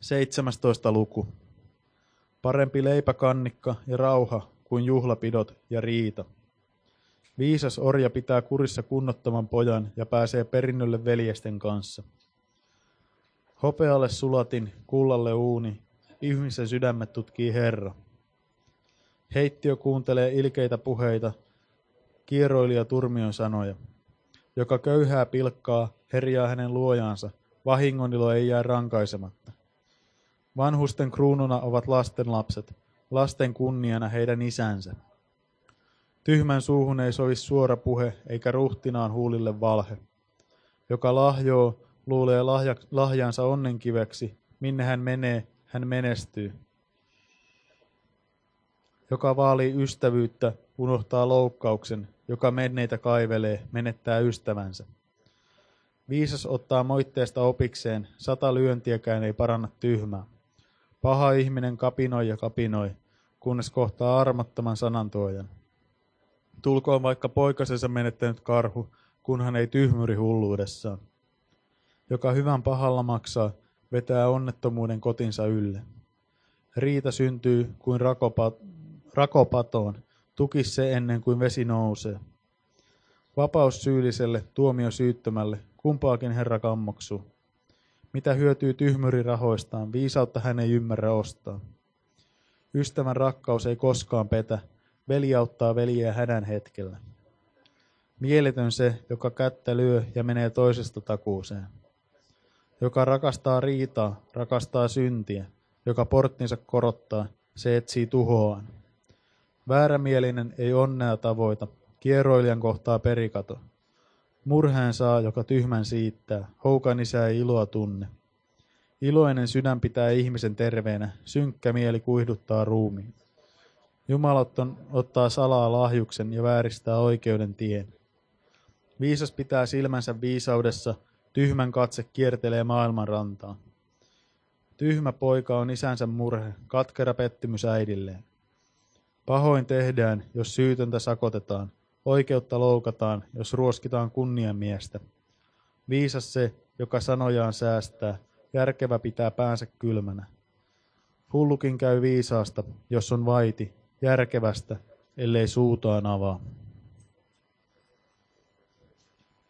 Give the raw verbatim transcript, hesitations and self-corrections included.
seitsemästoista luku. Parempi leipäkannikka ja rauha kuin juhlapidot ja riita. Viisas orja pitää kurissa kunnottoman pojan ja pääsee perinnölle veljesten kanssa. Hopealle sulatin, kullalle uuni, ihmisen sydämet tutkii Herra. Heittiö kuuntelee ilkeitä puheita, kieroilija turmion sanoja. Joka köyhää pilkkaa, herjaa hänen luojaansa, vahingonilo ei jää rankaisematta. Vanhusten kruununa ovat lasten lapset, lasten kunniana heidän isänsä. Tyhmän suuhun ei sovi suora puhe, eikä ruhtinaan huulille valhe. Joka lahjoo, luulee lahja, lahjansa onnenkiveksi, minne hän menee, hän menestyy. Joka vaalii ystävyyttä, unohtaa loukkauksen, joka menneitä kaivelee, menettää ystävänsä. Viisas ottaa moitteesta opikseen, sata lyöntiäkään ei paranna tyhmää. Paha ihminen kapinoi ja kapinoi, kunnes kohtaa armottoman sanantuojan. Tulkoon vaikka poikasensa menettänyt karhu, kunhan ei tyhmyri hulluudessaan. Joka hyvän pahalla maksaa, vetää onnettomuuden kotinsa ylle. Riita syntyy kuin rakopat, rakopatoon, tukis se ennen kuin vesi nousee. Vapaus syylliselle, tuomio syyttömälle, kumpaakin Herra kammoksuu. Mitä hyötyy tyhmyri rahoistaan, viisautta hän ei ymmärrä ostaa. Ystävän rakkaus ei koskaan petä, veli auttaa veljeä hädän hetkellä. Mieletön se, joka kättä lyö ja menee toisesta takuuseen. Joka rakastaa riitaa, rakastaa syntiä, joka porttinsa korottaa, se etsii tuhoaan. Väärämielinen ei onnea tavoita, kieroilijan kohtaa perikato. Murheen saa, joka tyhmän siittää, houkan isä ei iloa tunne. Iloinen sydän pitää ihmisen terveenä, synkkä mieli kuihduttaa ruumiin. Jumalaton ottaa salaa lahjuksen ja vääristää oikeuden tien. Viisas pitää silmänsä viisaudessa, tyhmän katse kiertelee maailman rantaa. Tyhmä poika on isänsä murhe, katkera pettymys äidilleen. Pahoin tehdään, jos syytöntä sakotetaan, oikeutta loukataan, jos ruoskitaan kunniamiestä. Viisas se, joka sanojaan säästää, järkevä pitää päänsä kylmänä. Hullukin käy viisaasta, jos on vaiti, järkevästä, ellei suutaan avaa.